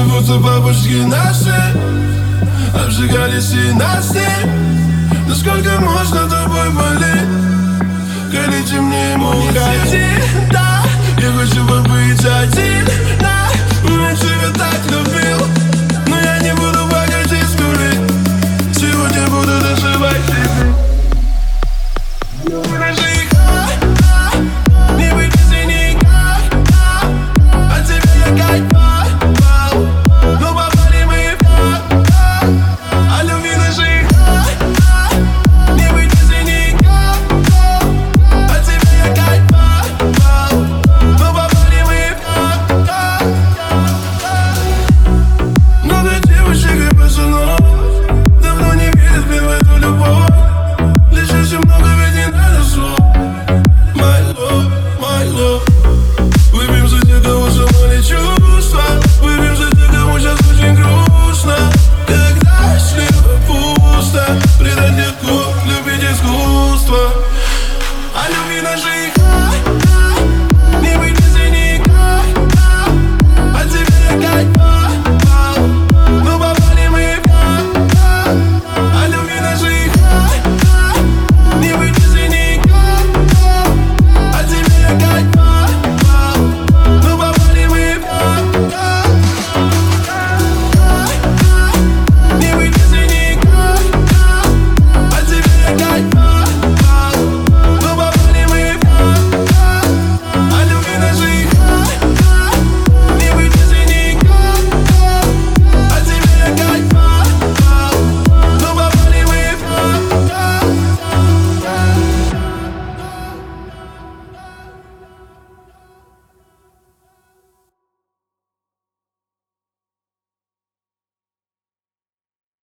будто бабушки наши обжигались и нас нет. Но сколько можно тобой болеть, коли мне ему не хоти, да. Я хочу побыть один.